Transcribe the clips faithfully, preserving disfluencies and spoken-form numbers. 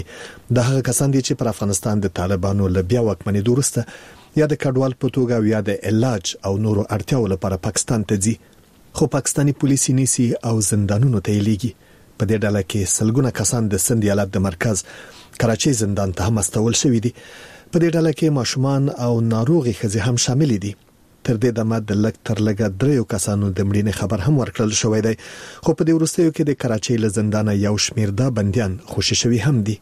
د هغه کسان دي چې پر افغانستان د طالبانو له بیا واکمنۍ وروسته یا د کډوال په توګه یا د علاج او نورو اړتیاو لپاره پاکستان ته ځي، خو پاکستانی پولیس نیسي او زندانونو ته لیږي. په دې ډله کې سلګونه کسان د سند ایالت د مرکز کراچۍ زندان ته هم استول شوی دي. په دې ډله کې ماشومان او ناروغي ښځې هم شامل دي. تر دې دمه د لګ تر لګه دریو کسانو د مړینې خبر هم ورکړل شوی دی، خو په دې وروستیو کې د کراچۍ له زندانه یو شمیر د بنديان خوشي شوی هم دي.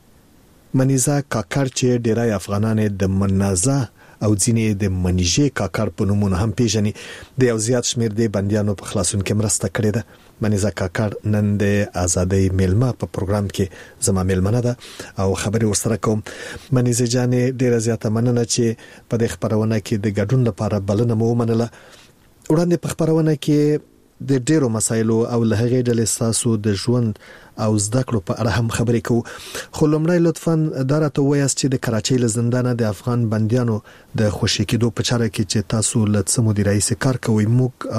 منیزا کاکړ چې ډیرای افغانان د منازا او ځینې د منیجې کاکړ په نومونو هم پیژني، د یو زیات شمیر د بنديانو په خلاصون کې مرسته کړې ده. منیزا کاکړ نن د ازادۍ میلمه په پروګرام کې زما میلمنه ده او خبرې ورسره کوم. منیزا جانې ډیره زیاته مننه چې په دې خبرونه کې د ګډون لپاره بلنه مو ومنله. وړاندې په خبرونه کې د ډیرو مسایلو او له هغې ډلې ساسو د ژوند او زده کړو په اړه هم خبرې کوو، خو لومړی لطفاً دا راته ووایاست چې د کراچۍ له زندانه د افغان بندیانو د خوشي کېدو په چاره کې چې تاسو له څه مودې راهیسې کار کوئ، موږ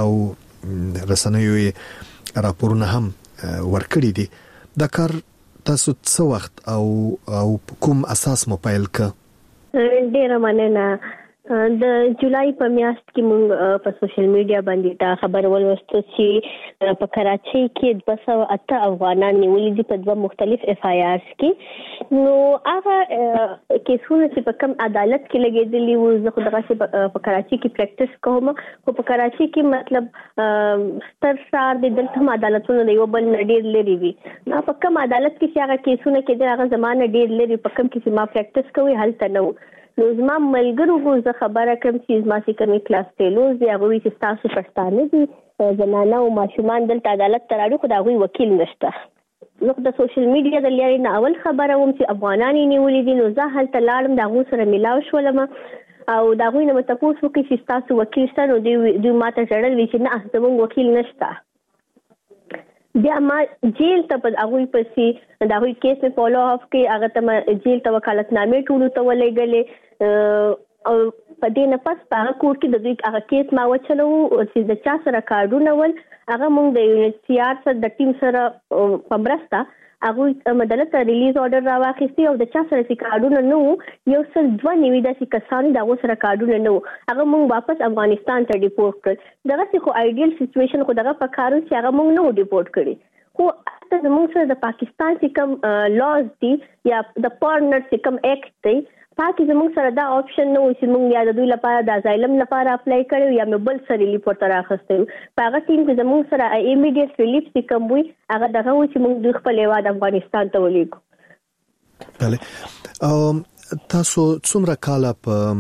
او رسنیو راپورونه هم ورکړي دي. دا کار تاسو څه وخت او او کوم اساس مو پیل کړ؟ ډیره مننه. د جولای په میاشت کې موږ په سوشل میډیا باندې دا خبر ولوستو چې په کراچۍ کې دوه سوه اته افغانان نیولي دي په دوه مختلف اف آی آرز کې. نو هغه کیسونه چې په کوم عدالت کې لګېدلي وو، زه خو دغه په کراچۍ کې پریکټس کوم، خو په کراچۍ کې مطلب ستر ښار دی، دلته هم عدالتونه د یو بل نه ډېر لري وي. نو په کوم عدالت کې چې هغه کیسونه کېدل هغه زمانه ډېر لري، په کوم کې چې ما پریکټس کوي هلته نه و. نو زما ملګرو خو زه خبره کوم چې زما چې کومې کلاس فیلوز دي هغوی چې ستاسو پښتانه دي، زنانه او ماشومان دلته عدالت ته راړي، خو د هغوی وکیل نشته. زه د سوشل میډیا د لارې نه اول خبره وم چې افغانان یې نیولي دي. نو زه هلته لاړم، د هغوی سره ملاو شولم او د هغوی نه مې تپوس وکړي چې ستاسو وکیل شته. نو دوی دوی ماته ژړل وي چې نه زموږ وکیل نشته. بیا ما جیل ته په هغوی پسې د هغوی کیس مې فالو اف کړي، هغه ته ما جیل ته وکالتنامې ټولو ته ولېږلې او په دې نه پس په هغه کور کې د دوی هغه کیس ما وچلو چې د چا سره کارډونه ول، هغه موږ د یو ان ایچ سی آر سره د ټیم سره په مرسته هغوی عدالت ریلیز آرډر راواخیستي او د چا سره چې کارډونه نه وو، یو سل دوه نوي داسې کسانو د هغو سره کارډونه نه وو، هغه موږ واپس افغانستان ته ډیپورټ کړل. دغسې خو آیډیل سچویشن خو دغه په کار و چې هغه موږ نه وو ډیپورټ کړي، خو هلته زموږ سره د پاکستان چې کوم لاز دي یا د فارنر چې کوم ایکټ دی پاکي زموږ سره دا آپشن نه و چې موږ یا د دوی لپاره د ازایلم لپاره اپلای کړو یا مې بل سره ریلیف ورته راخستی و. په هغه ټیم کې زموږ سره ایمیډیټ ریلیف چې کوم وي هغه دغه و چې موږ دوی خپل هیواد افغانستان ته ولیږو. بله. او تاسو څومره کاله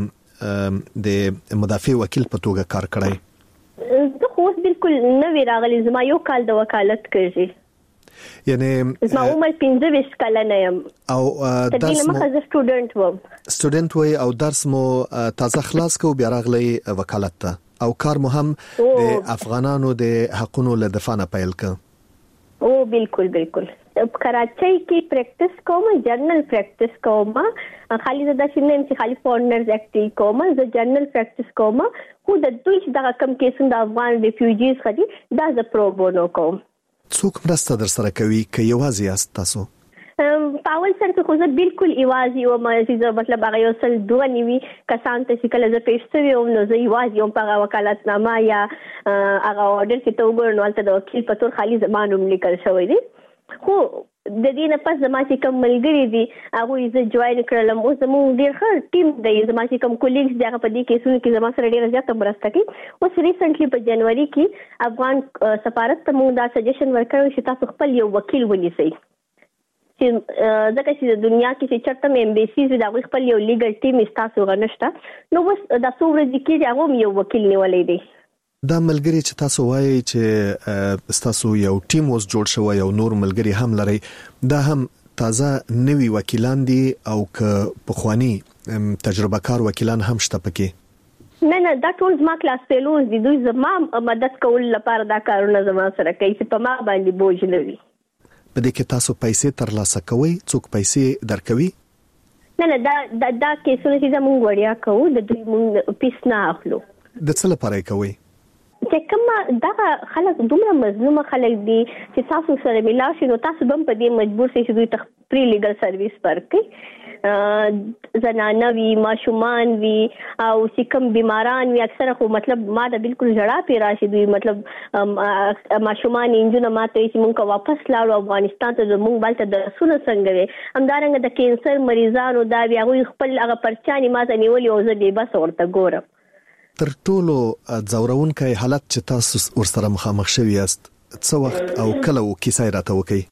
په د مدافع وکیل په توګه کار کړی؟ زه خو اوس بالکل نوی راغلی، زما یو کال د وکالت کړی، یعنی زما عمر پنځه ویشت کلنه یم او درس مو زه سټوډنټ وم سټوډنټ وای او درس مو تازه خلاص کو بیا راغلی وکالت ته او کار مو هم د افغانانو د حقونو له دفاع نه پیل ک؟ او بالکل بالکل کراچۍ کې پریکټس کوم، جرنل پریکټس کوم، خالي زه دا شنه چې خالي فورنرز اکټ کوم، زه جرنل پریکټس کوم، خو د دوی چې دا کم کیسونه د افغان ریفیوجیز خدي دا ز پروبونو کوم. څوک مرسته در سره کوي که یوازې یاست تاسو؟ په اول سر کې خو زه بالکل یوازې وم، چې مطلب هغه یو سل دوه نوي کسان ته چې کله زه پیش شوې وم نو زه یوازې وم په هغه وکالتنامه یا هغه آرډر چې ته وګورې نو هلته د وکیل په طور خالي زما نوم لیکل شوی دی. خو د دې نه پس زما چې کوم ملګري دي هغوی زه جوین کړلم، اوس زموږ ډېر ښه ټیم دی، زما چې کوم کولیګز دي هغه په دې کیسونو کې زما سره ډېره زیاته مرسته کوي. اوس ریسنټلی په جنوري کې افغان سفارت ته موږ دا سجیشن ورکړی چې تاسو خپل یو وکیل ونیسئ، چې ځکه چې د دنیا کې چې چېرته م ایمبیسیز د هغوی خپل یو لیګل ټیم ستاسو هغه نشته، نو اوس دا څو ورځې کېږي هغه هم یو وکیل نیولی دی. دا ملګری چې تاسو وایي چې تاسو یو ټیم اوس جوړ شوی او نور ملګری هم لري، دا هم تازه نوي وکیلان دي او که پخوانی تجربه کار وکیلان هم شته پکې؟ نه نه دا ټول زما کلاس فیلوز دي، دوی زما مدد کول لپاره دا کارونه زما سره کوي چې په ما باندې بوج نه وي. په دې کې تاسو پیسې ترلاسه کوئ؟ څوک پیسې درکوي؟ نه نه دا دا دا کیسونه چې موږ وړیا کوو د دوی موږ پیس نه اخلو. د څه لپاره کوئ؟ چې کوم دا خلک دومره مظلوم خلک دي چې تاسو سره ملاوي شي نو تاسو هم په دې مجبور شئ چې دوی ته پری لیګل سرویس ورکړي. زنانه وی ماشومان وی او چې کوم بیماران وی اکثره خو مطلب ما دا بالکل جړه پی راشي دوی مطلب ماشومان انجونه ماته چې مونږه واپس لاړو افغانستان ته مونږ بلته د رسول څنګه وي همدارنګه د کینسر مریضانو دا بیا غوي خپل هغه پرچاني ماته نیولې او زه دې بس ورته ګورم. تر ټولو ځورونکي حالت چې تاسو ورسره مخامخ شوي یاست څه وخت او کله و کیسه راته وکي؟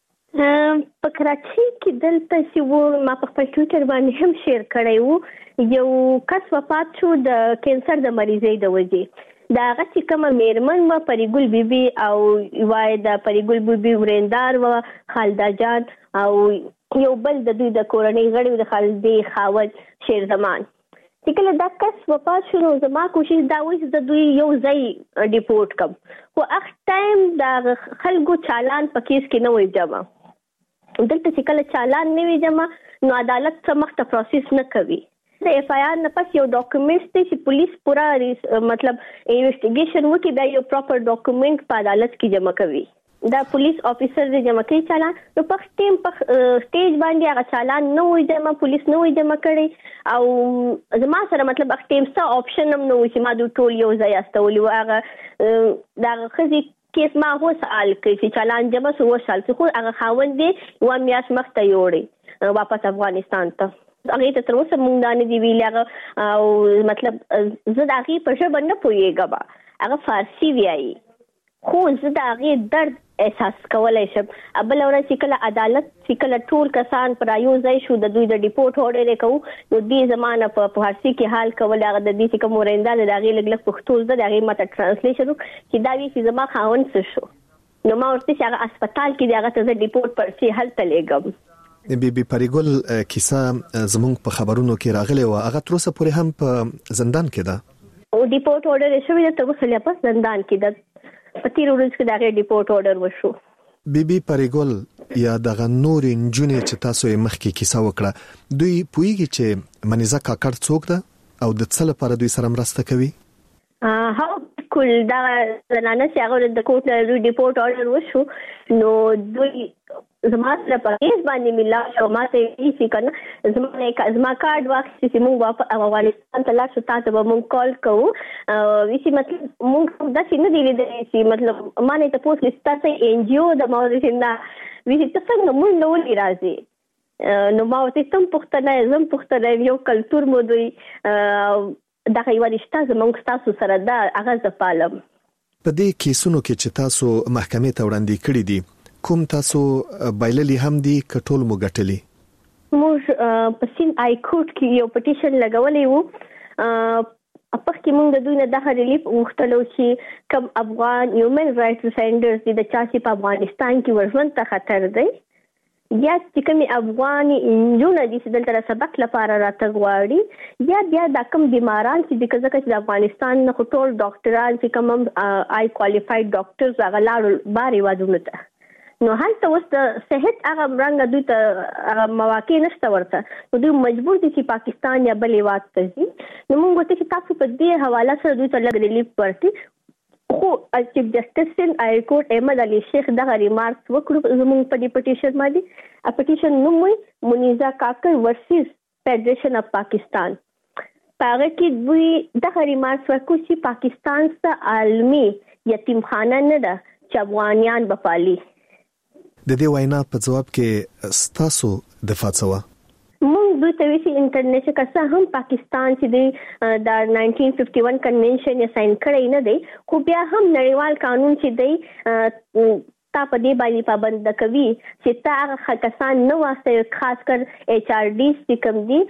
په کراچۍ کې دلته چې و ما په خپل ټویټر باندې هم شیر کړی وو یو کس وفات شو د کینسر د مریضۍ د وجې دا هغه چې کومه میرمن و پریګل بیبي او وای د پریګل بیبي ورندار و خالدا جان او یو بل د دوی د کورنۍ غړي د خالدې خاوند شیر زمان چې کله دا کس وفات شو نو زما کوشش دا و چې د دوی یو ځای ډیپورټ کم خو هغه ټایم د خلکو چالان په کیس کې نه وای جمع دلته چې کله چالان نه وي جمع نو عدالت څخه مخته پروسس نه کوي. د اف آی آر نه پس یو ډاکومېنټ دی چې پولیس پورا مطلب انویسټیګیشن وکړي بیا یو پراپر ډاکومېنټ په عدالت کې جمع کوي. دا پولیس افیسر دی جمع کوي چالان نو په ټیم په سټیج باندې هغه چالان نه وي جمع پولیس نه وي جمع کړي او زما سره مطلب هغه ټیم څه اپشن هم نه وي چې ما دوی ټول یو ځای استولي و هغه دا خزي کیس ما هو سوال کوي چې چالان جمع سو وشال چې خو هغه خاوند دی و میاش مخته یوړي واپس افغانستان ته هغه ته تر اوسه مونږ دانه دی ویل هغه او مطلب زه د هغه په ژبه نه پوهیږم هغه فارسی ویایي خو زه د هغه درد احساس کولای شم. ابل ورځ چې کله عدالت چې کله ټول کسان پر یو ځای شو د دوی د ډیپورټ اورډر کوو نو دې زمانه په فارسی کې حال کول هغه د دې چې کوم ورنده د هغه لګلګ پښتو زده د هغه ماته ترانسلیشن چې دا وی چې زما خاون څه شو نو ما ورته چې هغه هسپتال کې هغه ته ډیپورټ پرسي حل تلېګم. بي بي پریګل کیسه زموږ په خبرونو کې راغلی و هغه تر اوسه پورې هم په زندان کې ده او ډیپورټ اورډر شوی د تر اوسه لا په زندان کې ده په تیر ورځ کې دا ډیپورټ اورډر وشو. بي بي پریګل یا دغه نور انجونې چې تاسو یې مخکې کیسه وکړه دوی پوهیږي چې منیزه کاکړ څوک ده او د څه لپاره دوی سره مرسته کوي؟ ها کول دا زنانه چې هغه د کوټ نه ډیپورټ اورډر وشو نو دوی زما سره په هیڅ باندې ملا شو ماته هیڅ کنه زما نه زما کارت واخیست چې موږ واپس افغانستان ته لاړ شو تاسو به موږ کال کوو ویسي مطلب موږ دا څنګه دی لیدل چې مطلب ما نه تاسو لسته ان جی او د مورشن دا ویسي تاسو څنګه موږ نو لري راځي نو ما ورته تم پښتنه زم پښتنه یو کلچر مو دوی دا یو رښتا زموږ تاسو سره دا هغه ځپالم. په دې کیسونو کې چې تاسو محکمې ته وړاندې کړی دي کوم تاسو بایللی هم دي کټول مو ګټلی؟ موږ په سین آی کورټ کې یو پټیشن لګولې وو په کې موږ د دوی نه د ریلیف وغوښتلو چې کوم افغان هیومن رائټس ډیفینډرز دي د چا چې په افغانستان کې ورژوند ته خطر دی یا چې کوم افغاني انجونه دي چې دلته سبق لپاره راته غواړي یا بیا د کوم بیماران چې د کزه چې د افغانستان نه ټول ډاکټران چې کوم آی کوالیفاید ډاکټرز هغه لاړ باري وادونه ته نو هلته اوس د صحت هغه مرنګ دوی ته مواقع نشته ورته نو دوی مجبور دي چې پاکستان یا بلې وات ته ځي نو موږ ته چې تاسو په دې حواله سره دوی ته لګ ریلیف ورکړي خو چیف جسټس سن آی کورټ احمد علي شیخ دغه ریمارکس وکړو زموږ په دې پټیشن باندې اپټیشن نوم وي منیزه کاکړ ورسز فیډریشن اف پاکستان هغه کې دوی دغه ریمارکس وکړو چې پاکستان څخه عالمي یتیمخانه نه ده چې افغانیان بپالي. د دې وینا په جواب کې ستاسو دفاع څه؟ موږ دوی ته ویسي انټرنیشنل کسه هم پاکستان چې د د نائنټین ففټي ون کنونشن یې ساين کړی نه دی خو بیا هم نړیوال قانون چې دی تا په دې باندې پابند کوي چې تا هغه کسان نه واسطه خاص کر ایچ آر ډی چې کوم دي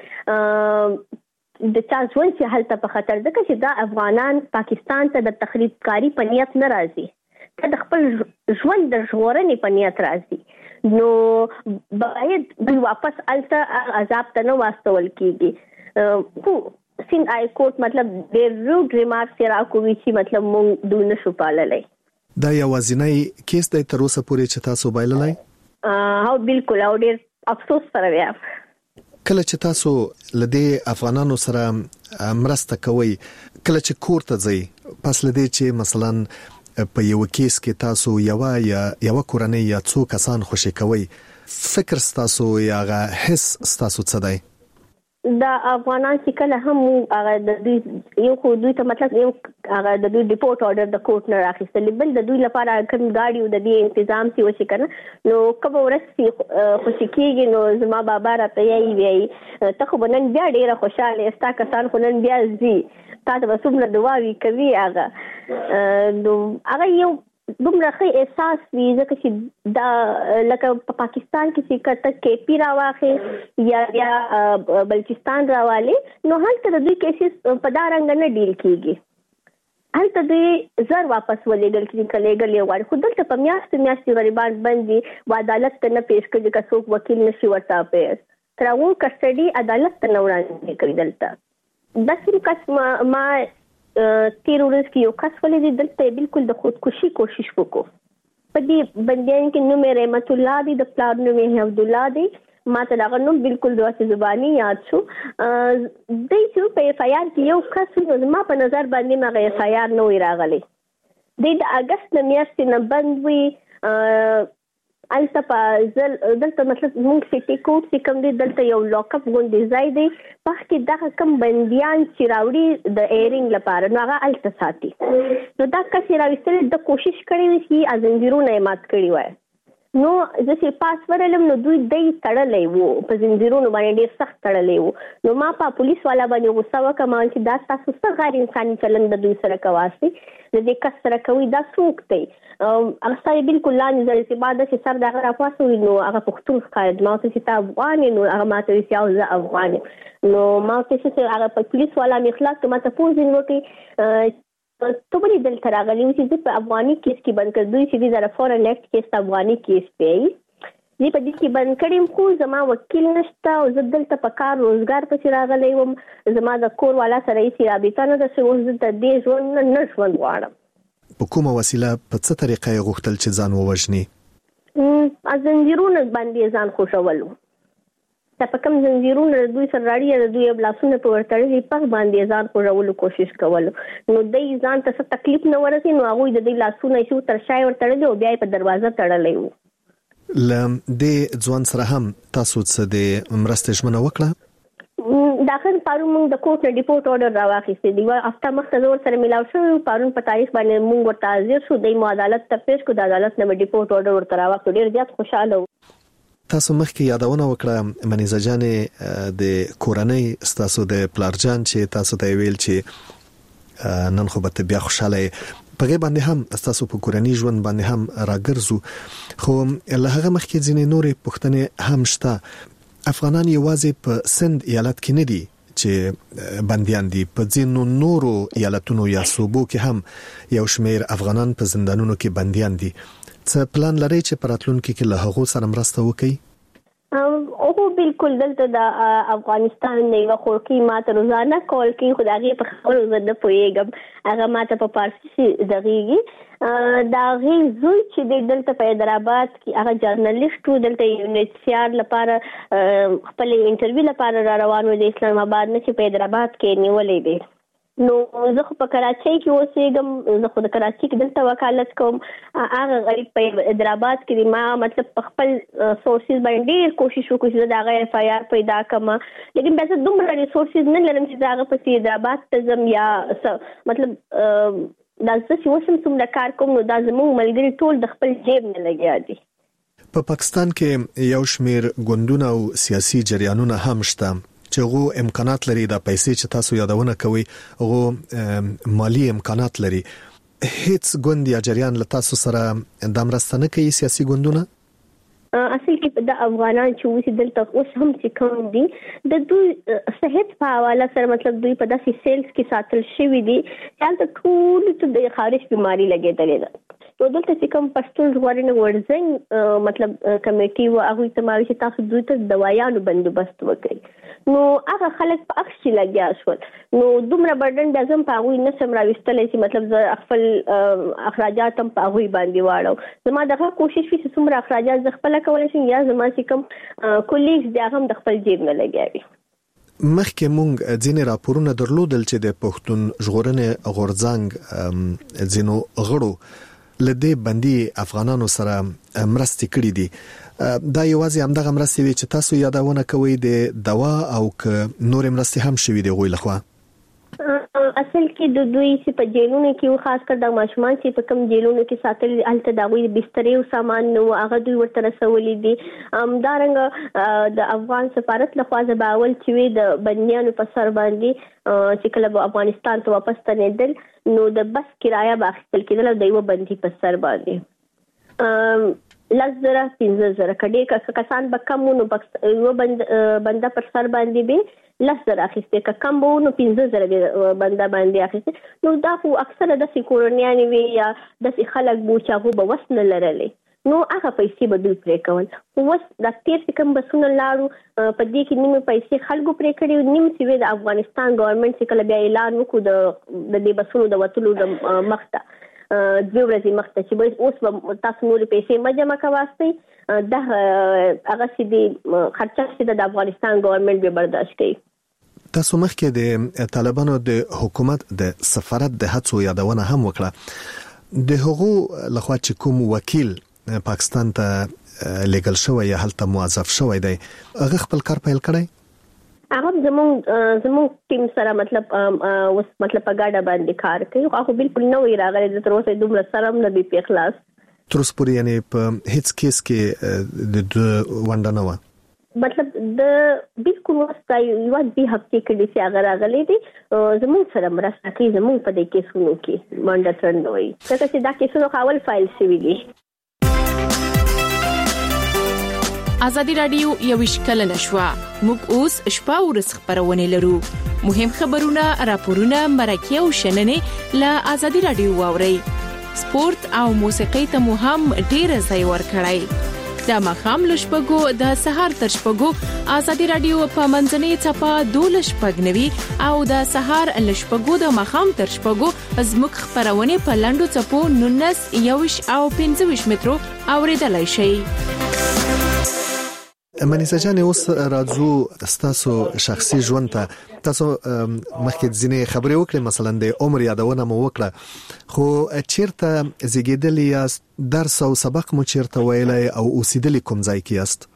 د چا ژوند چې هلته په خطر ده چې دا افغانان پاکستان ته د تخریب کاری په نیت نه راځي د خپل ژوند د ژغورنې په نیت راځي نو باید دوی واپس الته عذاب ته نه واستول کیږي خو سین آی کورټ مطلب ډېر روډ ریمارکس راکوي چې مطلب مونږ دوی نشو پاللی. دا یوازینی کیس دی تر اوسه پورې چې تاسو بایللی؟ او بالکل او ډېر افسوس سره ویم. کله چې تاسو لدې افغانانو سره مرسته کوي، کله چې کور ته ځي، پس لدې چې مثلا په یو کیس کې تاسو یو یا یو کورنۍ یا څو کسان خوشی کوي، فکر تاسو یا حس تاسو څه دی؟ دا افغانان چې کله هم هغه د دوی یو خو دوی ته مطلب یو هغه د دوی ډیپورت اورډر د کوټ نه راخیستل، بل د دوی لپاره کوم گاډي او د دې تنظیم سی وشي کنه، نو کوم ورسي خوشی کیږي نو زما بابا راته یې وی ته خو نن بیا ډیره خوشاله استا کسان خو نن بیا زی تا ته وسومره دعاوی کوي هغه نو هغه یو دومره ښه احساس وي، ځکه چې دا لکه په پاکستان کې چې کته کې پی راواخې یا یا بلوچستان راوالي، نو هلته د دوی کیسز په دا رنګ نه ډیل کیږي، هلته دوی زر واپس ولېږل کېږي که لېږل یې غواړي، خو دلته په میاشتې میاشتې غریبان بند دي و عدالت ته نه پیش کړي که څوک وکیل نشي ورته پیش تر هغو کسټډي عدالت ته نه وړاندې کوي. دلته داسې کس ما ما تیر ورځ کې یو کس ولې دلته بالکل د خودکشي کوشش وکړو، په دې بندیان کې نوم یې رحمت الله دی، د پلار نوم یې عبدالله دی، ما ته دغه نوم بالکل داسې زباني یاد شو. دی چې په ایف آی آر کې یو کس نو زما په نظر باندې هغه ایف آی آر نه وي راغلی، دی د اګست نه میاشتې نه بند وي الته په ځل دلته مطلب موږ سټي کوډ چې کوم دی دلته یو لاکاپ غونډې ځای دی، پخې دغه کم بندیان چې راوړي د ایرینګ لپاره نو هغه الته ساتي، نو دا کس یې راویستل د کوشش کړی وي چې زنځیرونه یې مات کړي وای، نو زه چې پاس ورلم نو دوی دی تړلی وو په زنځیرونو باندې ډېر سخت تړلی وو، نو ما په پولیس والا باندې غوسه وکړم چې دا تاسو څه غیر انساني چلند د دوی سره کواسي، د دې کس سره کوي دا څوک دی، هغه ستا یې بالکل لاندې ځل چې بعد چې سر د هغه راپاسوي نو هغه پښتون ښکارېد، ما ورته چې ته افغان یې، نو هغه ما ته وایي چې او زه افغان یم، نو ما ورته چې هغه په پولیس والا مې خلاص کړ، ما تپوس یې وکړي ته ولې دلته راغلی وي چې زه په افغاني کیس کې بند کړ، دوی چې دي زره فورن ایکټ کیس ته افغاني کیس دی، زه په دې کې بند کړی یم، خو زما وکیل نشته او زه دلته په کار روزګار پسې راغلی وم، زما د کور والا سره هېڅ رابطه نه ده چې اوس زه د دې ژوند نه ژوند غواړم. په کومه وسیله په څه طریقه یې غوښتل چې ځان ووژني؟ زنځیرونه باندې ځان خوښولو، دا په کوم زنځیرونه دوی سره راړي یا د دوی لاسونه په ورتړلي پخ باندې ځان خوږولو کوشش کولو، نو دی ځان ته څه تکلیف نه ورسي نو هغوی د دوی لاسونه یې تر شا یې ورتړلي او بیا یې په دروازه تړلی وو. له دې ځوان سره هم تاسو څه د مرستې ژمنه وکړه؟ داخل پرون موږ د کوټ نه ډیپورت اورډر راواخیستې دی، یوه هفته مخکې زه ورسره میلاو شوی، پرون په تاریخ باندې موږ ورته حاضر شو، دی مو عدالت ته پیش کړو، د عدالت نه مې ډیپورت اورډر ورته راواخیستو، ډېر زیات خوشحاله وو. تاسو مخکې یادونه وکړه منیزه جانې د کورنۍ ستاسو د پلارجان چې تاسو ته ویل چې نن خو به بیا خوشاله په غي باندې هم تاسو په کورنۍ ژوند باندې هم راګرځو، خو له هغه مخکې ځینې نورې پوښتنې هم شته. افغانان یوازې په سند ایالت کې نه دي چې بنديان دي، په ځینو نورو ایالتونو یا صوبو کې هم یو شمېر افغانان په زندانونو کې بنديان دي. څه پلان لري چې په راتلونکي کې له هغو سره مرسته وکړي؟ او بالکل دلته د افغانستان نه یو خورکی ماته روزانه کول کوي، خو هغه په خبرو زه نه پوهېږم، هغه ماته په فارسي دغېږي، دا هغې زوی چې دی دلته په حیدرآباد کې هغه جرنلیسټ و، دلته یو ان ایچ سی آر لپاره خپل انټرویو لپاره را روان و د اسلام آباد نه چې په حیدرآباد کې نیولی دی، نو زه خو په کراچۍ کې اوسېږم، زه خو د کراچۍ کې دلته وکالت کوم، هغه غریب په حیدرآباد کې دی، ما مطلب په خپل سورسز باندې ډېر کوشش وکړو چې زه د هغه ایف آی آر پیدا کړم، لیکن بیا زه دومره ریسورسز نه لرم چې زه هغه پسې حیدرآباد ته ځم یا مطلب دا زه چې اوس هم څومره کار کوم نو دا زموږ ملګري ټول د خپل جیب نه لګیا دي. په پاکستان کې یو شمېر ګوندونه او سیاسي جریانونه هم شته چې هغه امکانات لري، د پیسې چې تاسو یادونه کوي هغه مالی امکانات لري. هیڅ ګوند یا جریان له تاسو سره د مرسته نه کوي سیاسي ګوندونه؟ اصل کې د افغانان چې اوس دلته اوس هم چې کوم دي د دوی صحت په حواله سره مطلب دوی په داسې سیلز کې ساتل شوي دي چې هلته ټول ته د خارج بیماری لګېدلې ده، نو دلته چې کوم پښتون ژغورنې ورځنګ مطلب کمیټي و هغه ته ماوي چې تاسو دوی ته دوايانو بندوبست وکړي نو هغه خلک په اخشي لګیا شول نو دومره برډن د ازم په هغه نه سم راوستلې چې مطلب ز خپل اخراجات هم په هغه باندې واړو زما دغه کوشش وی چې څومره اخراجات ز خپل کولای شم یا زما چې کوم کولیګز د هغه د خپل جیب نه لګیاوي مخکې مونږ ځینې راپورونه درلودل چې د پښتون ژغورنې غورځنګ ځینو غړو لدې بندي افغانانو سره مرستې کړې دي دا یوازې همدغه مرستې دي چې تاسو یادونه کوي د دوا او ک نور مرستې هم شوي دي غوي لخوا اصل کې د دوی چې په جیلونو کې خاص کر د ماشومان چې په کوم جیلونو کې ساتل الته د غوي بسترې او سامان نو هغه دوی ورته رسولې دي همدارنګه د افغان سفارت لخوا ځباول چې د بنديانو په سر باندې چې کله افغانستان ته واپس تنیدل نو د بس کرایه باخستل کېدل د یو بندي په سر باندې لزره پنځه زره کډې کسان به کم نو یو بند بنده پر سر باندې به لزره اخیسته که کم به نو پنځه زره بنده باندې اخیسته نو دا خو اکثره د سکورنیان وی یا د خلک بو چې هغه به وسنه لرلې نو هغه پیسې به دوی پرې کول اوس د تیر څخه بسونه لاړو په دې کې نیمه پیسې خلکو پرې کړې نیمه چې د افغانستان ګورنمنت چې کله بیا اعلان وکړو د د دې بسونو د وټلو د مخته دوی ورځې مخته چې اوس تاسو نور پیسې مجمع کواسي د هغه چې د خرچه چې د افغانستان ګورنمنت به برداشت کوي تاسو مخکې د طالبانو د حکومت د سفارت د هڅو یادونه هم وکړه د هغو لخوا چې کوم وکیل پاکستان ته لیګل شوی یا هلته موظف شوی دی هغه خپل کار پیل کړی هغه زمون زمون ټیم سره مطلب اوس مطلب په ګاډه باندې کار کوي خو بالکل نو وی راغلی تر اوسه دومره سره نه دی په اخلاص تر اوسه پورې یعنی په هیڅ کیس کې د ونډه نه و مطلب د بالکل واسطه یو د هفته کې د هغه راغلی دی زمون سره مرسته کوي زمون په دې کیسونو کې منډه ترنوي څنګه چې دا کیسونو خاول فایل شوی دی ازادي رادیو یو شکل نشوا موږ اوس شپه ورځ خبرونه لرو مهم خبرونه راپورونه مرکه او شننې له ازادي رادیو واوري سپورت او موسیقي ته مو هم ډیر ځای ورکړی د مخام لشپګو د سهار تر شپګو ازادي رادیو په منځنۍ چپا دولش پګنوي او د سهار لشپګو د مخام تر شپګو زموږ خبرونه په لاندو چپو نونس یوش او پنځه مترو اوریدلای شي منیزه جان اوس راځو تاسو شخصي ژوند ته تاسو مخکې ځینې خبرې وکړې مثلا د عمر یادونه مو وکړه خو چیرته زیږیدل یاست درس او سبق مو چیرته ویلای او اوسېدل کوم ځای کې یاست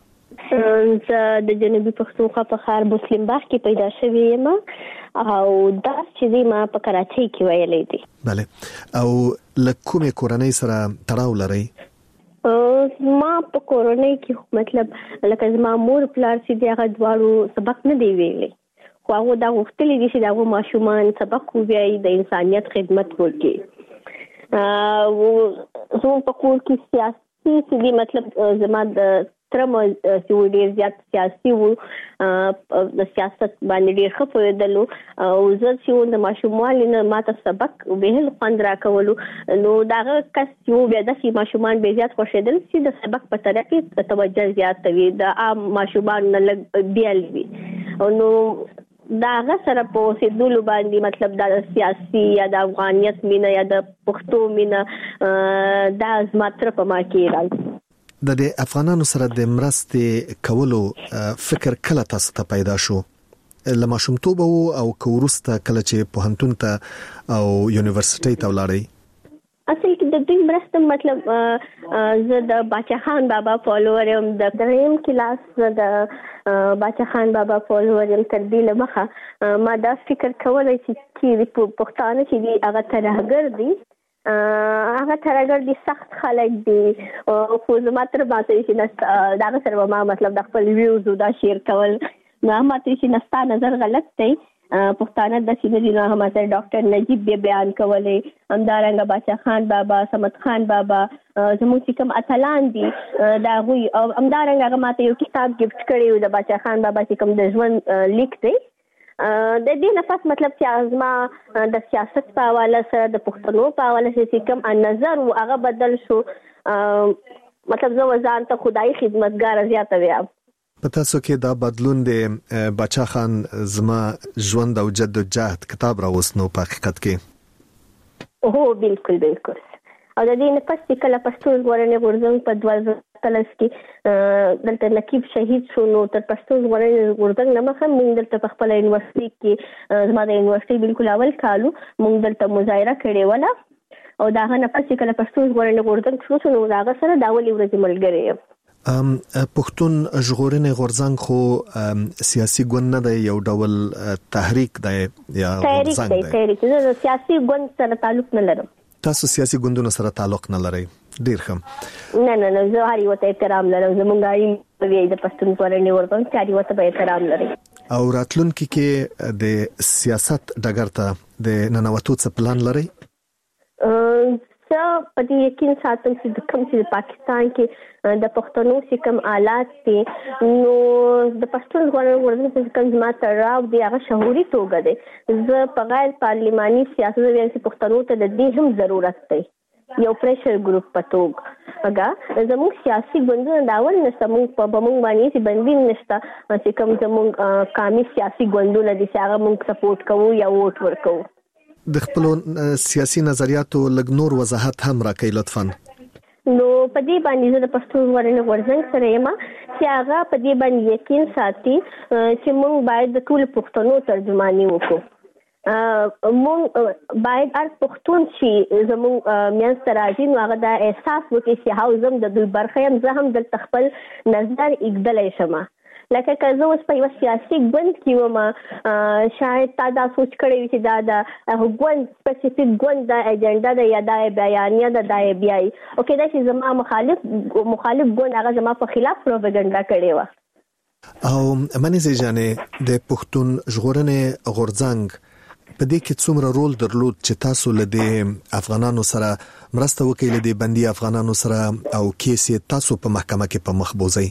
زه د جنوبي پښتونخوا په ښار مسلم باغ کې پیدا شوې یم او درس چې ما په کراچۍ کې ویلې دي bale او لکه کورنۍ سره تړاو لري ما په کورونی کې مطلب لکه زما مور پلار چې دغه دواړو سبق نه دی ویلي خو هغه دا وختلې دي چې دا ماشومان سبق وایي د انسانيت خدمت وکړي او زه په کور کې سیاسي چې مطلب زما د ترمو چې ډیر زیات سیاسي وو د سیاست باندې ډیر خپویدلو او زه چې د ماشومان نه ماته سبق به خوند راکولو نو داغه کس یو بیا د ماشومان به زیات خوشیدل چې د سبق په طرف کې توجه زیات وي د عام ماشومان نه لګ بیل وي نو داغه سره په سیدلو باندې مطلب د سیاسي یا د افغانیت مینه یا د پښتو مینه د ازماتره په ما کې راځي د دې افغانانو سره د مرستې کولو فکر کله تاسو ته پیدا شو لما شومتوب او کورسته کله چې پوهنتون ته او یونیورسيټي ته ولاړی اصل کې د دې مرسته مطلب زه د باچا خان بابا فالوور یم د دریم کلاس د باچا خان بابا فالوور یم تر دې لمخه ما دا فکر کولای چې چې پښتانه چې دی هغه ترهګر دي هغه ترګر دي سخت خلک دي خو زما تر باندې چې نست دا سره ما مطلب د خپل ویوز دا شیر کول نو ما ته چې نستا نظر غلط دی پښتانه د سینې نه هم سره ډاکټر نجیب به بیان کولې همدارنګه باچا خان بابا سمت خان بابا زموږ چې کوم اتلان دي دا غوي همدارنګه هغه ماته یو کتاب گیفت کړی و د باچا خان بابا چې کوم د ژوند لیک دی د دې نه پس مطلب چې ازما د سیاست په حواله سره د پښتنو په حواله چې کوم نظر او هغه بدل شو، مطلب زه وزان ته خدای خدمتګار زیاته ویم. په تاسو کې دا بدلون د بچا خان زما ژوند او جدوجہد کتاب راوستنو په حقیقت کې؟ هو بالکل بالکل. او د دې نه پس چې کله پښتون ژغورنې غورځنګ په دوه زره اتلس کې دلته نقیب شهید شو، نو تر پښتون ژغورنې غورځنګ نه مخکې موږ دلته په خپل یونیورسيټي کې زما د یونیورسيټي بالکل اول کالو موږ دلته مظاهره کړې وله، او دا نه پس چې کله پښتون ژغورنې غورځنګ شروع شو نو هغه سره دا ولې ورځې ملګری یم. ام پښتون ژغورنې غورځنګ خو سیاسي ګوند نه دی، یو ډول تحریک دی یا غورځنګ دی. تحریک دی، زه سیاسي ګوند سره تعلق نه لرم. تاسو سیاسي ګوندونو سره تعلق نه لرئ؟ ډیر ښه. نه نه نه، زه هر یو ته احترام لرم. زمونږ اړین د پښتون ژغورنې غورځنګ چې هر یو ته به احترام لري. او راتلونکي کې د سیاست ډګر ته د ننوتو څه پلان لرئ؟ زه په دې یقین ساتم چې د کوم چې پاکستان کې د پښتنو چې کوم آلات دي، نو د پښتون ژغورنې غورځنګ چې کوم زما تړاو دی هغه شعوري توګه دی. زه په غیر پارلماني سیاست ویم چې پښتنو ته د دې هم ضرورت دی، یو پریشر ګروپ په توګه. هغه زموږ سیاسي ګوندونه داول نشته، موږ په بمونږ باندې چې بندین نشته چې کوم زموږ قومي سیاسي ګوندونه دي چې هغه موږ سپورټ کوو یا ووټ ورکوو. د خپل سیاسي نظریاتو لږ نور وضاحت هم راکړئ لطفاً. نو په دې باندې زه د پښتون ژغورنې غورځنګ سره یم چې هغه په دې باندې یقین ساتي چې موږ باید د ټول پښتنو ترجماني وکړو. موږ باید هر پښتون چې زموږ میانځ ته راځي نو هغه دا احساس وکړي چې هاو زم د دوی برخه یم، زه هم دلته خپل نظر ایږدلی شم. لکه که زه اوس په یوه سیاسي ګوند کې وم، شاید تا دا سوچ کړی وي چې دا د ګوند سپیسیفیک ګوند دا ایجنډا ده یا دا بیانیه ده دا یې بیایي، او کېدای شي زما مخالف مخالف ګوند هغه زما په خلاف پروپاګنډا کړې وه. او منیزه جانې د پښتون ژغورنې غورځنګ په دې کې څومره رول درلود چې تاسو له دې افغانانو سره مرسته وکړئ، له دې بندي افغانانو سره، او کیس یې تاسو په محکمه کې په مخ بوځئ؟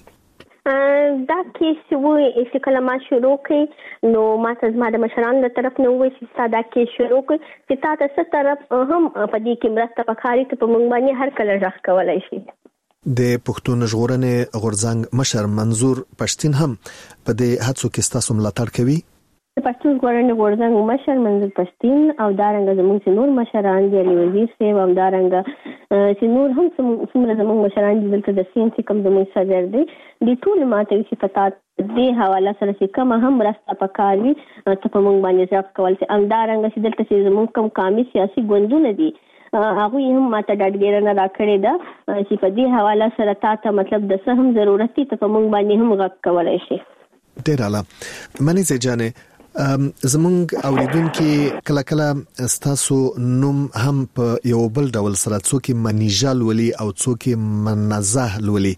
دا کیس وی چې کله ما شروع کړ نو ما ته زما د مشرانو له طرف نه وویل چې ستا دا کیس شروع کړ چې تا ته څه طرف هم په دې کې مرسته پکاري ته په موږ باندې هر کله غږ کولی شي. د پښتون ژغورنې غورځنګ مشر منظور پښتين هم په دې هڅو کې ستاسو ملاتړ کوي؟ د پښتون ژغورنې غورځنګ مشر منظور پښتين او دارنګه زموږ چې نور مشران دي، علي وزیر صاحب او دارنګه چې نور هم څومره زموږ مشران دي دلته د سین چې کوم زموږ صدر دی، د ټول ماته چې پتا دې حواله سره چې کوم هم مرسته پکاري ته په موږ باندې ځاب کول چې اندارنګ چې دلته چې زموږ کوم قومي سیاسي ګوندونه دي هغه هم ماته ډاډګیرنه راکړې ده چې په دې حواله سره تاسو مطلب د څه هم ضرورت دي ته په موږ باندې هم غږ کولای شي. ډیر اعلی. منیزه جانې زمونږ اوریدونکو کله کله ستاسو نوم هم په یو بل ډول سره څوک منیژال ولي او څوک منزه ولي،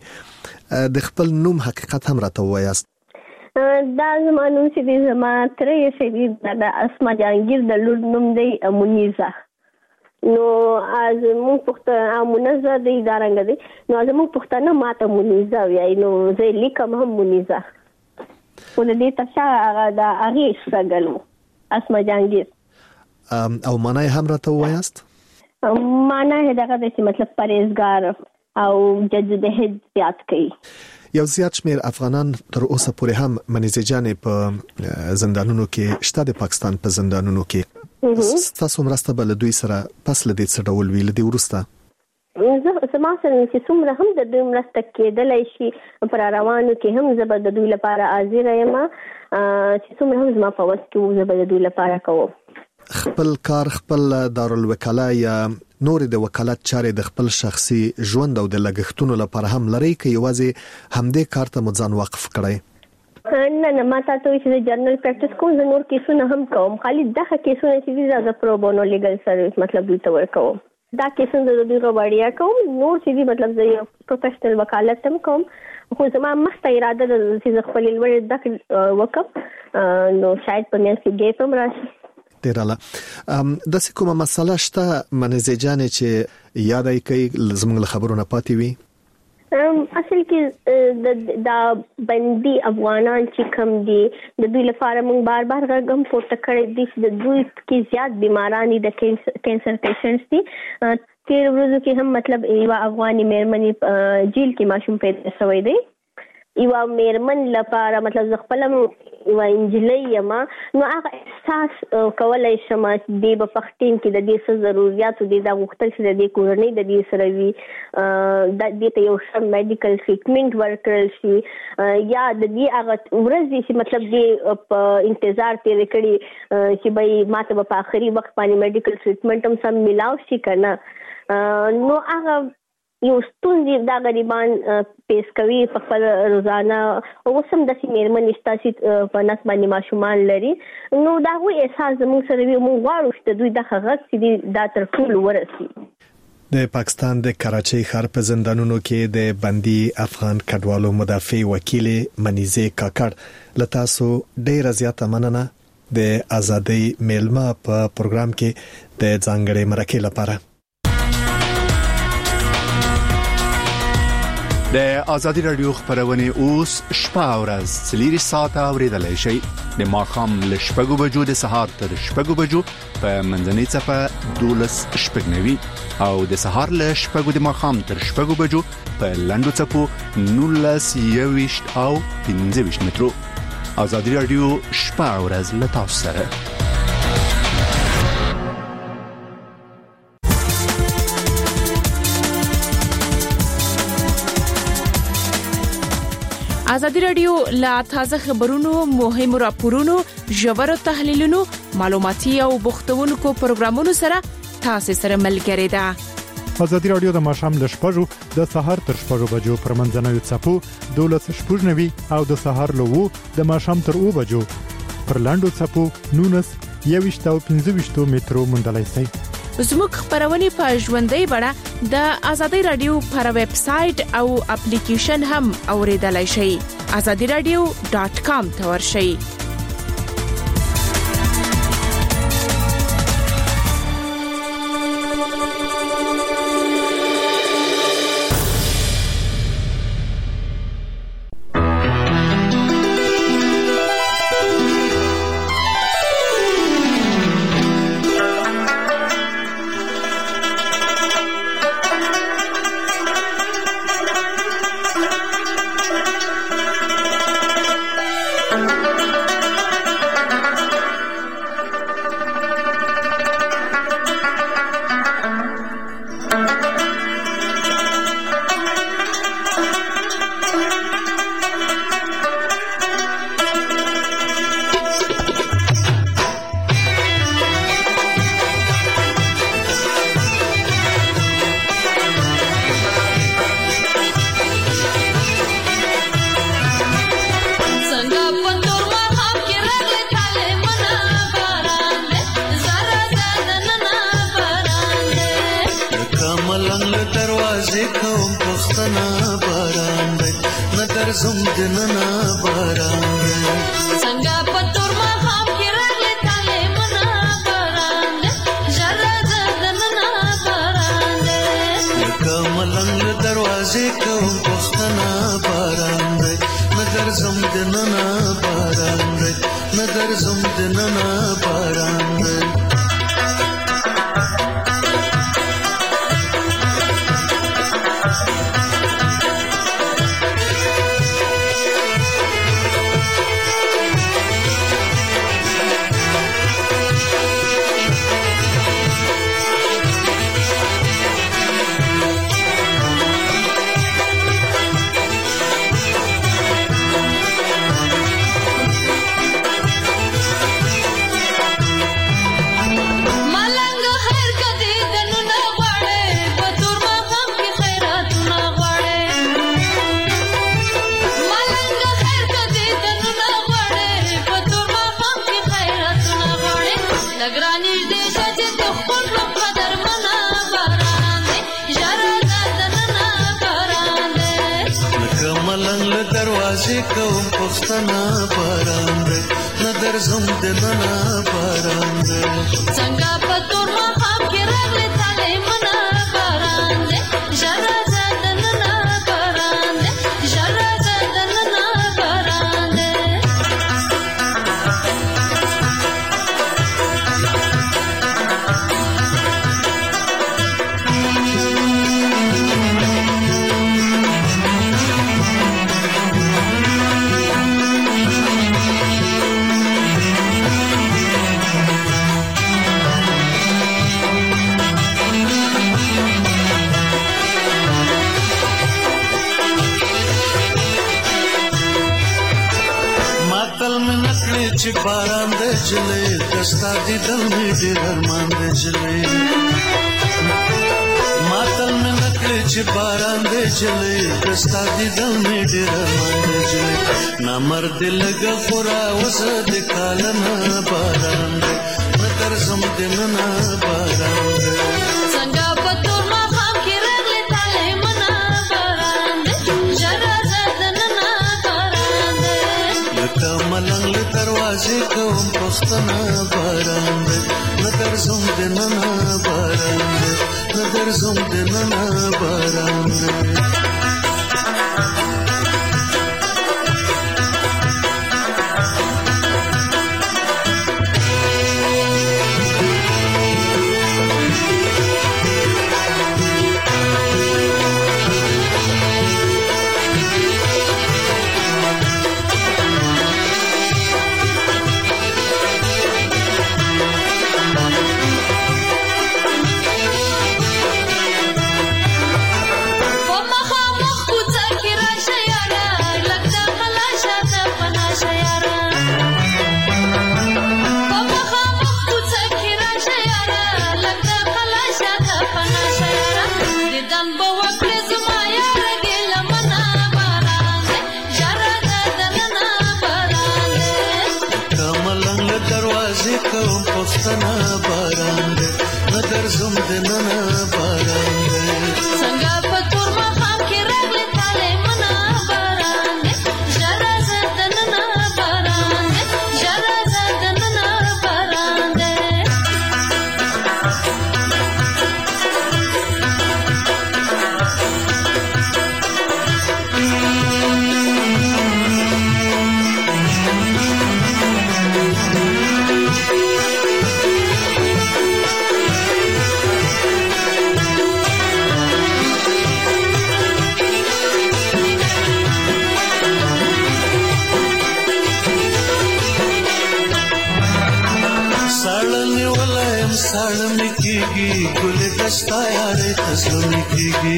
د خپل نوم حقیقت هم راته وایاست؟ دا زما نوم چې دی زما ترې شدید د اسما جهانگیر د لور نوم دی منیزه. نو از مون پښتو منزه دی دارنګ دی، نو از مون پښتنه ماته منیزه وایي، نو زه لیکم هم منیزه. ول دې تاسو هغه د هغه شګلو اسما جهانگیر. او معنی هم راته وایاست؟ معنی دغه د مطلب پرهیزګار او جدوجہد زیات کوي. یو زیات شمیر افغانان تر اوسه پورې هم منیزه جانې په زندانونو کې شته، د پاکستان په زندانونو کې. تاسو مرسته بل دوی سره پس لدې څه ډول ویل دی ورسته؟ زه سما سره چې څومره هم د دوی مرسته کېدلی شي پر روانو کې هم زه به د دوی لپاره حاضر یم، چې څومره هم زما په وس کې زه به د دوی لپاره کوم. خپل کار خپل دارالوکاله یا نور د وکالت چارې د خپل شخصي ژوند او د لګښتونو لپاره هم لري که یوازې همدې کار ته مځان وقف کړئ؟ نه نه، ما تاسو چې جنرال پریکټس کوم، زه نور کیسونه هم کوم، خالي دغه کیسونه چې زه پرو بونو لیګل سرویس مطلب دوی ته ورکوم. دا کیسونه د دوی غوړیا کوم، نور چې دی مطلب زه یو پروفیشنل وکالت هم کوم، خو زما مخته اراده ده چې خپل لوړ دغه وکم نو شاید په میاشت کې ګیپ هم راشي. ډیر اعلی. د څه کومه مسله شته منیزه جانې چې یادای کوي زموږ له خبرونه پاتې وي؟ اصل کې دا بندي افغانان چې کم دي د دوی لپاره موږ بار بار غږم پورته کړی دي چې د دوی کې زیات بیماران دي د کینسر پیشنټس دي. تیر ورځو کې هم مطلب یو افغاني مېرمنې جیل کې ماشوم پیدا شوی دی. یو مېرمن لپاره مطلب ز خپلم یو انجلۍ یما نو هغه احساس کولای شم د په پختین کې د دې څه ضرورت دي د غوښتل چې د دې کورنۍ د دې سره وي د دې ته یو ښه میډیکل ټریټمنټ ورکړل شي یا د دې هغه ورځې چې مطلب دې په انتظار تیر کړي چې به ماته په آخري وخت باندې میډیکل ټریټمنټ هم سم ملاو شي کنه نو هغه یو ستونزې دا غریبان پیش کوي په خپل روزانه او سم د سیمرمن استاسي په نس باندې ماشومان لري نو دا وی احساس زموږ سره وي موږ غواړو چې دوی د هغه چې دا تر ټولو ورسي. د پاکستان د کراچۍ ښار په زندانونو کې د بندي افغان کډوالو مدافع وکیل منیزه کاکړ لته سو ډېر زیاته مننه د ازادي میلمه په پروګرام کې د ځانګړي مرکه لپاره. د ازادي رادیو خبرونه اوس شپه او ورځ څلور ساعته اوریدلای شئ د ماخام ل شپږو بجو د سهار تر شپږو بجو په منځنۍ صفه دولس شپږنوي او د سهار ل شپږو د ماخام تر شپږو بجو په لاندو صفو نولس یويشت او پنځه ویشت مترو. ازادي رادیو شپه او ورځ له تاسو سره. ازادي رادیو لا تازه خبرونو مهم راپورونو ژور تحلیلونو معلوماتي او بوختونکو پروګرامونو سره تاسو سره ملګری ده. ازادي رادیو د ماشام د شپږو د سهار تر شپږو بجو پر منځنوي صفو دولس شپږنوي او د سهار لوو د ماشام تر او بجو پر لاندو صفو نونس یويشت او پنځه ویشت مترو مندلای شي. زموږ خبرونه په ژوندۍ بڼه د ازادي رادیو پر ویب سټ او اپلیکیشن هم اوریدلای شئ. azadi radio dot com ته ورشئ. چې باران د جلې دستا دي دل می ډېر ارمان د جلې ماتل مې نکړې چې باران د جلې دستا دي دل می ډېر ارمان د جلې نا مرد لګ خورا وسه د کالنا باران دې نظر زم دې نه باران دې څنګه پتور ما خام کې رغلې تلې منا باران دې جرا زدن نه باران دې لکه ملنګ له دروازې کوم پښتنه باران دې نظر زم دې نه باران دې نظر زم دې نه باران دې پښتنه باران دې نظر زم دې نه باران دې څنګه پتور ما خام کې رغلې تلې منا باران دې جرا زدن نه باران دې جرا زدن نه باران دې ساړم کېږي ګل دستا یارې تسلم کېږي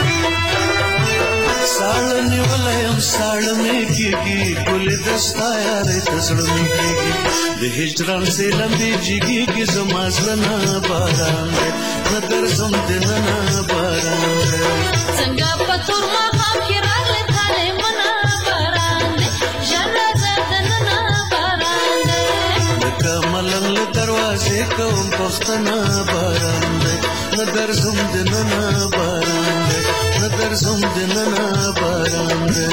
ساړم ولایم ساړم کېږي ګل دستا یارې تسلم کېږي د هجران سي لمبي جګي کې زما زلنا باران دې نظر زم دې نه باران دې څنګه پتور ما خام کې راغلې تلې منا باران دې جرا زدن نه باران دې لکه ملنګ له دروازې کوم پښتنه باران دې نظر زم دې نه باران دې نظر زم دې نه باران دې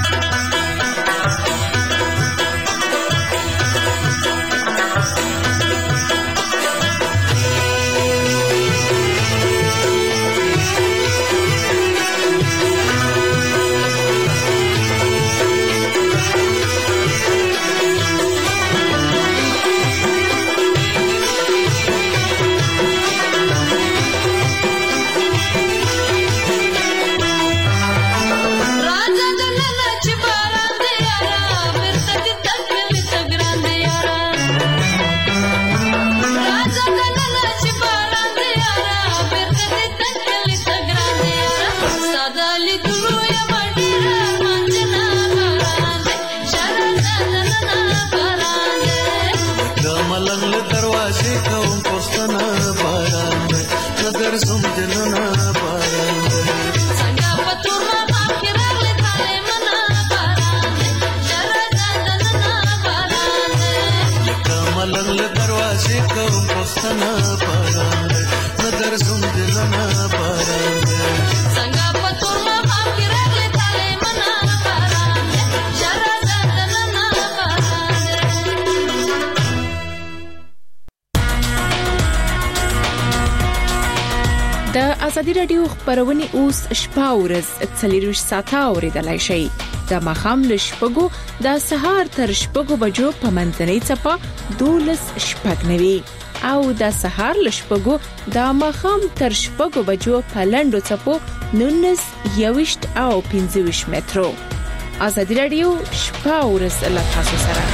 ازادي رادیو خبرونه اوس شپه ورځ څلور ساعته اوریدلای شي د مخام لشپګو د سهار تر شپګو بجو په منځنۍ چپه دولس شپږنوي او د سهار لشپګو د مخام تر شپګو بجو په لندو چپو نونس یوشت او پنځوش مترو. ازادي رادیو شپه ورځ له تاسو سره.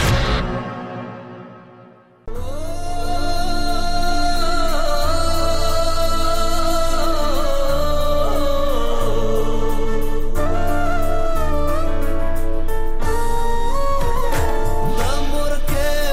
Amor que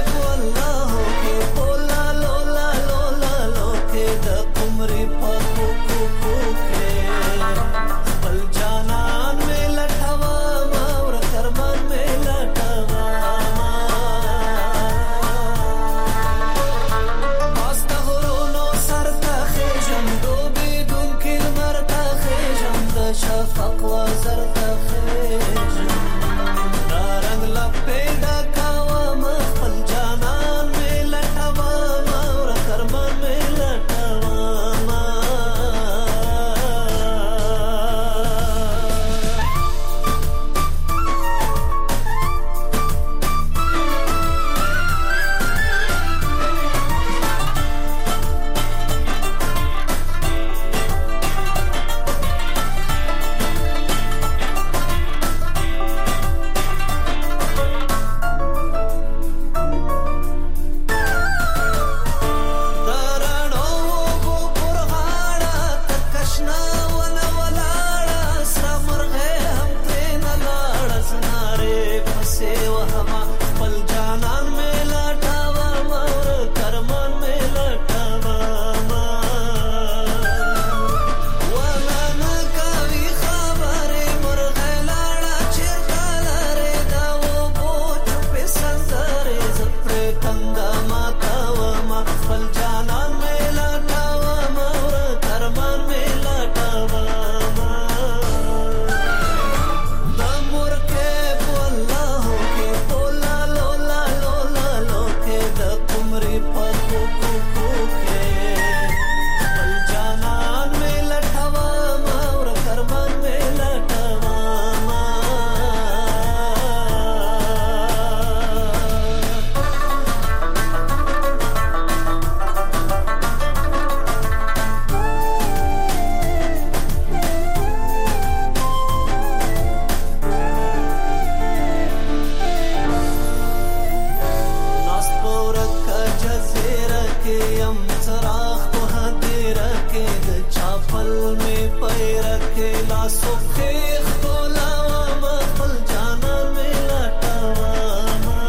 کې ام څراغ په هدیر کې د چاپل می پیر کې لاسو خېخ کولا ما خپل جانا می لټوا ما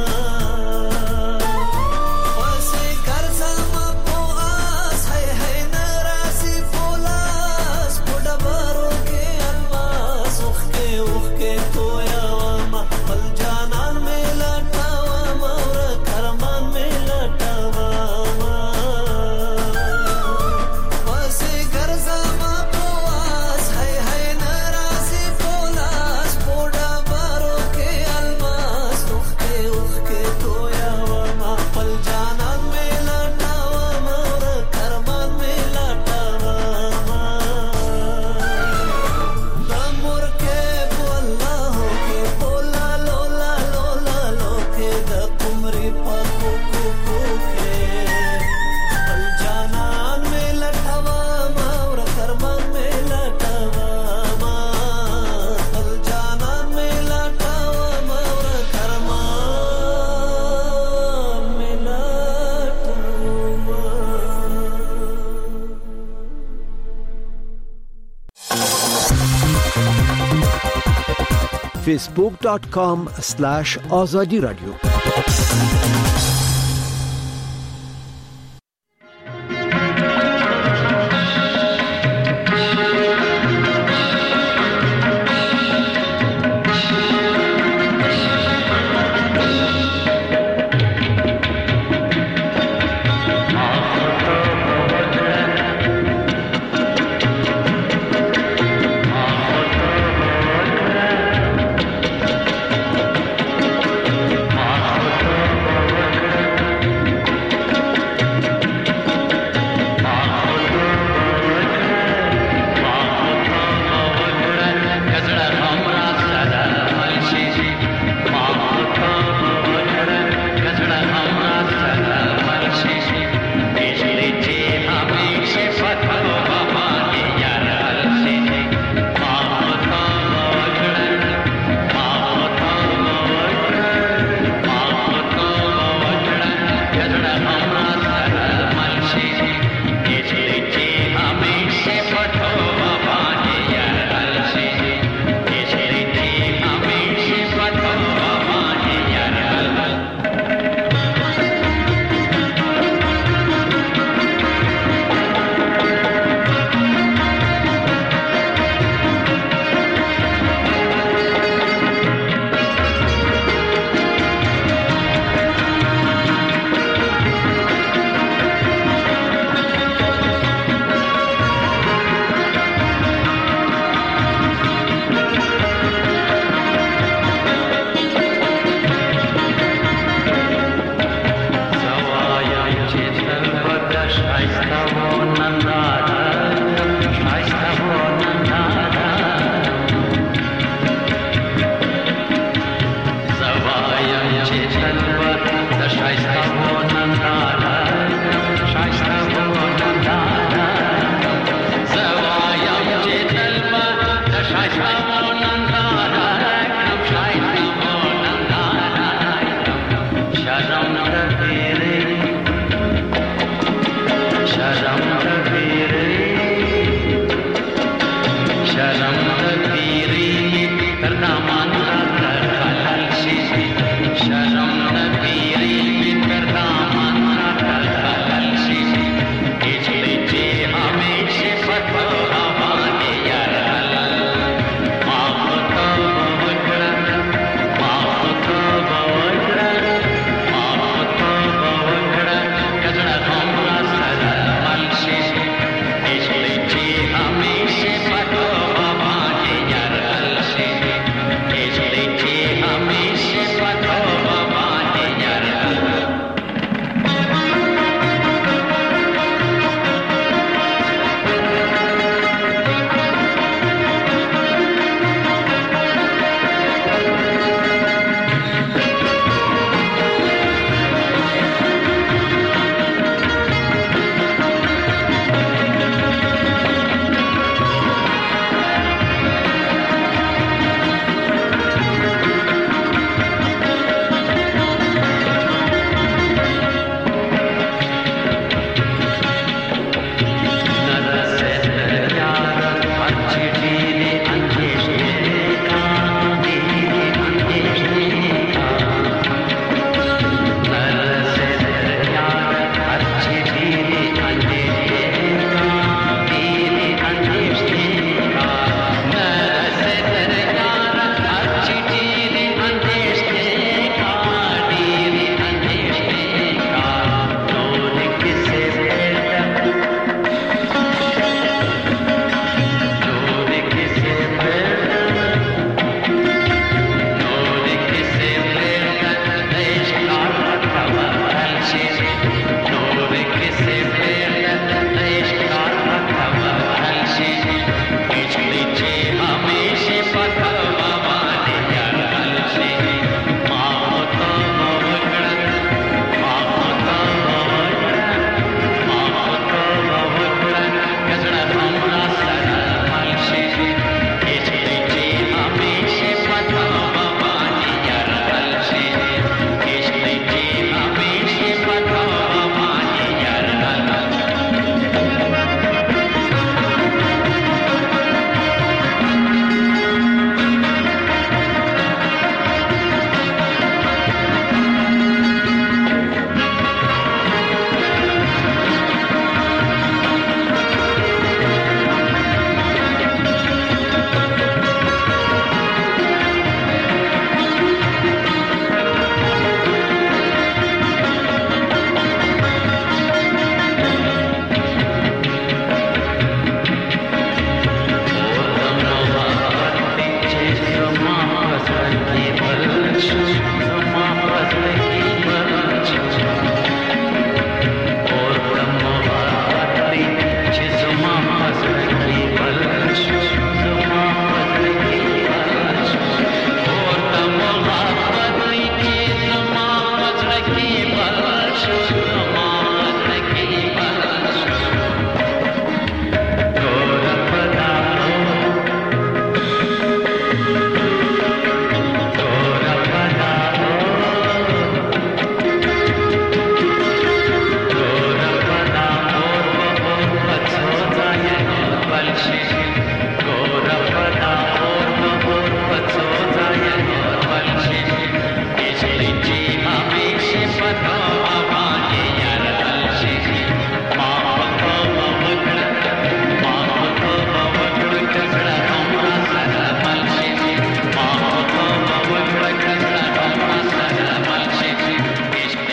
پسې ګرځم په آس هي هي ناراضي پولاس پډبرو کې الواز اوخ کې اوخ کې تویا ما خپل جانا می لټوا ما ور کرمان می لټوا ما پسې ګرځم په آس هي هي ناراضي پولاس پډبرو کې الواز اوخ کې اوخ کې تویا ما خپل جانا می لټوا ما ور کرمان می لټوا ما دمر کې بولا هو کې بولا لولا لولا لو کې د قمري پکو کو کو کې خپل جانان می لټوا ما ور کرمان می لټوا ما خپل جانان می لټوا ما ور کرمان می لټوا facebook dot com slash azadi radio